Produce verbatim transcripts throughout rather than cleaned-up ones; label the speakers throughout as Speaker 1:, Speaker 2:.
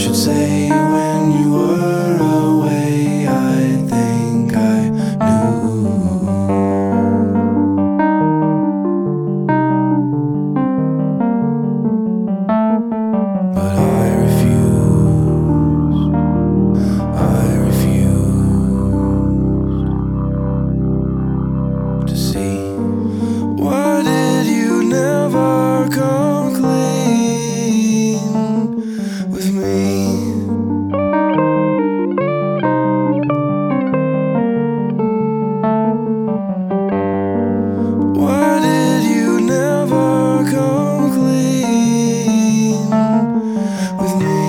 Speaker 1: should say when you were away, I think I knew. But I refuse, I refuse to see. Why did you never come clean with me? Why did you never come clean with me?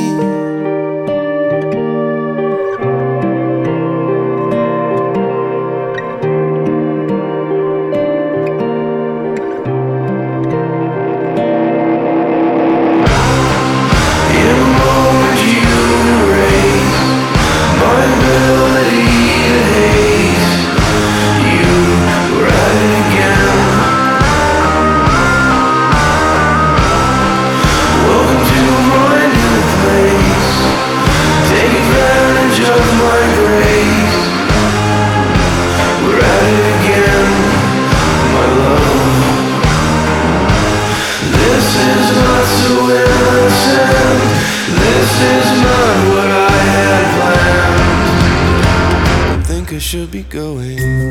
Speaker 1: In a moment you erase my ability to hate. You were at it again. Welcome to my new place. Take advantage of my grace. We're at it again, my love. This is not so innocent. This is not what I had planned. I think I should be going.